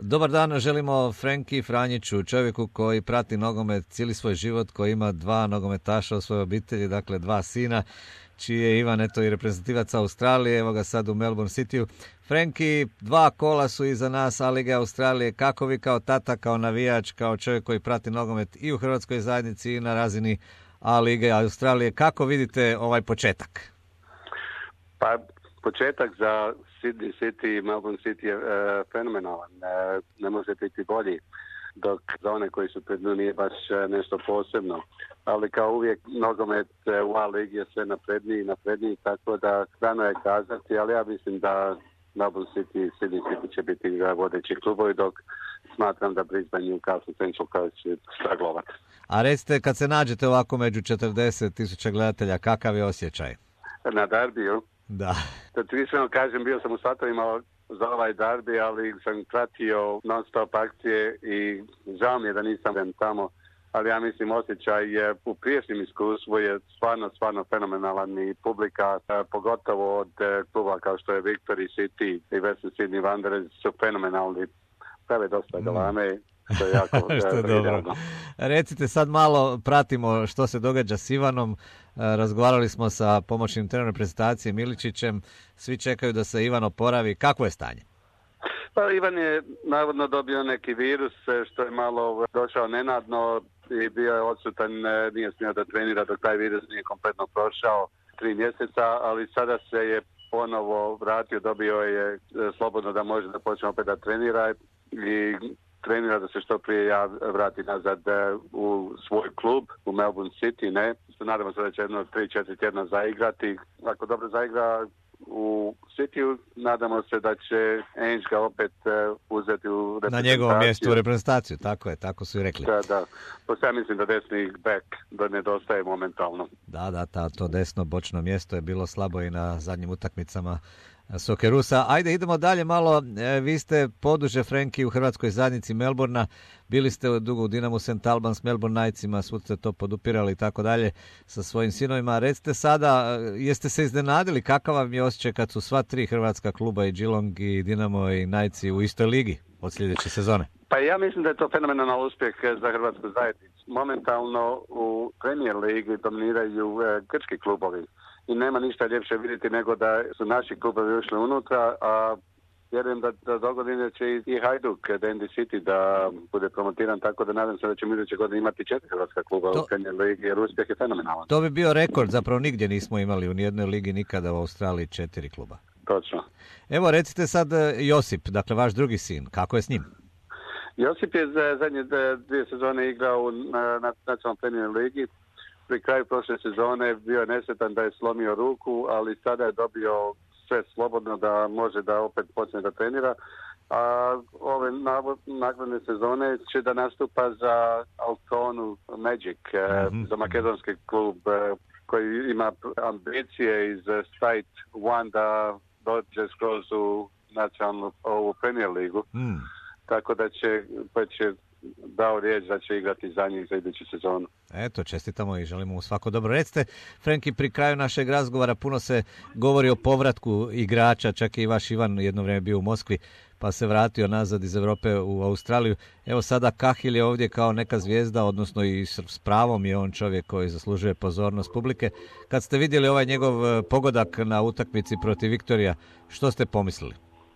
Dobar dan, želimo Frenki Franjiću, čovjeku koji prati nogomet cijeli svoj život, koji ima 2 nogometaša u svojoj obitelji, dakle 2 sina, čiji je Ivan eto i reprezentativac Australije, evo ga sad u Melbourne Cityu. Frenki, 2 kola su iza nas A lige Australije. Kako vi kao tata, kao navijač, kao čovjek koji prati nogomet i u hrvatskoj zajednici i na razini A lige Australije, kako vidite ovaj početak? Pa početak za Sydney City i Melbourne City je fenomenalan. Ne može biti bolji, dok za one koji su pred njim nije baš nešto posebno. Ali kao uvijek nogomet u A ligi je sve napredniji, tako da rano je kazati, ali ja mislim da Melbourne City i Sydney City će biti vodeći klubovi, dok smatram da Brisbane, Newcastle, Central Coast će straglovati. A recite, kad se nađete ovako među 40,000 gledatelja, kakav je osjećaj? Na derbiju? Da. Da ti iskreno kažem, bio sam u satovima za ovaj derbi, ali sam pratio non-stop akcije i žao mi je da nisam tamo, ali ja mislim osjećaj je u priješnjem iskustvu je stvarno fenomenalan i publika, pogotovo od kluba kao što je Victory City i Western Sydney Wanderers su fenomenalni, prave dosta galame. Što je jako što je dobro. Recite, sad malo pratimo što se događa s Ivanom. Razgovarali smo sa pomoćnim trenerom reprezentacije Miličićem. Svi čekaju da se Ivan oporavi. Kakvo je stanje? Pa Ivan je navodno dobio neki virus što je malo došao nenadno i bio je odsutan, nije smio da trenira dok taj virus nije kompletno prošao 3 mjeseca, ali sada se je ponovo vratio, dobio je slobodno da može da počne opet da trenira i trenira da se što prije vrati nazad u svoj klub u Melbourne City, ne. Nadamo se da će 3-4 tjedna zaigrati. Ako dobro zaigra u Cityu, nadamo se da će Ainge ga opet uzeti u reprezentaciju. Na njegovom mjestu u reprezentaciju, tako su i rekli. Da. Pošto ja mislim da desni back da nedostaje momentalno. Da, to desno bočno mjesto je bilo slabo i na zadnjim utakmicama Sokerusa. Ajde, idemo dalje malo. Vi ste poduže, Frenki, u hrvatskoj zajednici Melbourna. Bili ste dugo u Dinamu St. Albans, Melbourne Knightsima, svud ste to podupirali i tako dalje sa svojim sinovima. Recite sada, jeste se iznenadili kakav vam je osjećaj kad su sva 3 hrvatska kluba, i Geelong, i Dinamo, i Knightsi u istoj ligi od sljedeće sezone? Pa ja mislim da je to fenomenalan uspjeh za hrvatsku zajednicu. Momentalno u Premier Ligi dominiraju grčki klubovi. I nema ništa ljepše vidjeti nego da su naši klubovi ušli unutra, a vjerujem da dogodine će i Hajduk, Dandy City da bude promotiran, tako da nadam se da ćemo iduće godine imati 4 hrvatska kluba u Premier Ligi, jer uspjeh je fenomenalan. To bi bio rekord, zapravo nigdje nismo imali u nijednoj ligi nikada u Australiji 4 kluba. Točno. Evo recite sad Josip, dakle vaš drugi sin, kako je s njim? Josip je za zadnje 2 sezone igrao u nacionalnom Premier Ligi. Pri kraju prošle sezone bio je nesretan da je slomio ruku, ali sada je dobio sve slobodno da može da opet počne da trenira. A ove nakladne sezone će da nastupa za Altonu Magic, za makedonski klub koji ima ambicije iz State One da dođe skroz u nacionalnu Premier ligu. Tako da će dao riječ da će igrati za njih za iduću sezonu. Eto, čestitamo i želimo mu svako dobro. Recite, Frenki, pri kraju našeg razgovora puno se govori o povratku igrača, čak i vaš Ivan jedno vrijeme bio u Moskvi, pa se vratio nazad iz Europe u Australiju. Evo sada Cahill je ovdje kao neka zvijezda, odnosno i s pravom je on čovjek koji zaslužuje pozornost publike. Kad ste vidjeli ovaj njegov pogodak na utakmici protiv Victorija, što ste pomislili?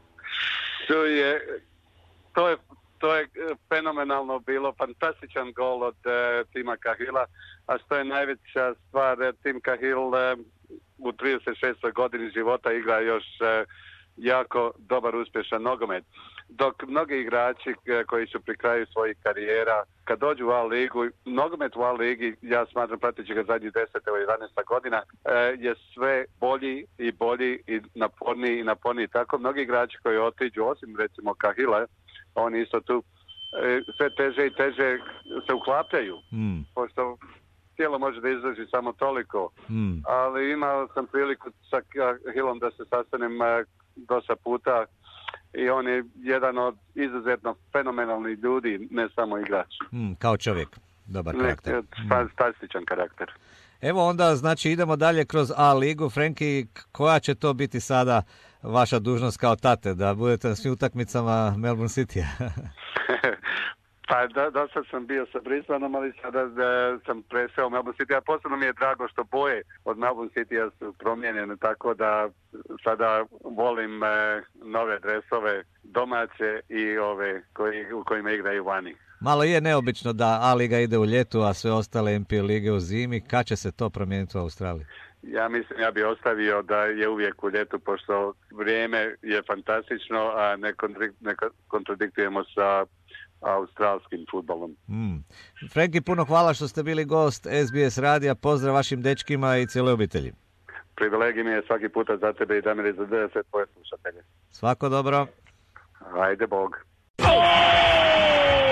To je fenomenalno bilo, fantastičan gol od Tima Cahilla, a što je najveća stvar, Tim Cahill u 36. godini života igra još jako dobar, uspješan nogomet. Dok mnogi igrači koji su pri kraju svojih karijera, kad dođu u A ligu, nogomet u A ligi, ja smatram prateći ga zadnjih 10 ili 11 godina, je sve bolji i naporniji. Tako mnogi igrači koji otiđu, osim recimo Cahilla, oni isto tu sve teže i teže se uklapljaju, pošto tijelo može da izdrži samo toliko. Ali imao sam priliku sa Cahillom da se sastanem dosta puta i on je jedan od izuzetno fenomenalnih ljudi, ne samo igrač. Kao čovjek, dobar karakter. Fantastičan karakter. Evo onda, znači, idemo dalje kroz A ligu. Frenki, koja će to biti sada vaša dužnost kao tate, da budete na svim utakmicama Melbourne City-a? Pa da sad sam bio sa Brisbaneom, ali sada sam preseo u Melbourne City, a posebno mi je drago što boje od Melbourne City-a su promijenjene, tako da sada volim nove dresove domaće i ove u kojima igraju vani. Malo je neobično da A liga ide u ljetu, a sve ostale NPL lige u zimi. Kad će se to promijeniti u Australiji? Ja bih ostavio da je uvijek u ljetu, pošto vrijeme je fantastično, a ne kontradiktujemo sa australskim fudbalom. Frenki, puno hvala što ste bili gost SBS radija. Pozdrav vašim dečkima i cijeloj obitelji. Privilegij mi je svaki puta za tebe i Damir i za sve tvoje slušatelje. Svako dobro. Ajde Bog.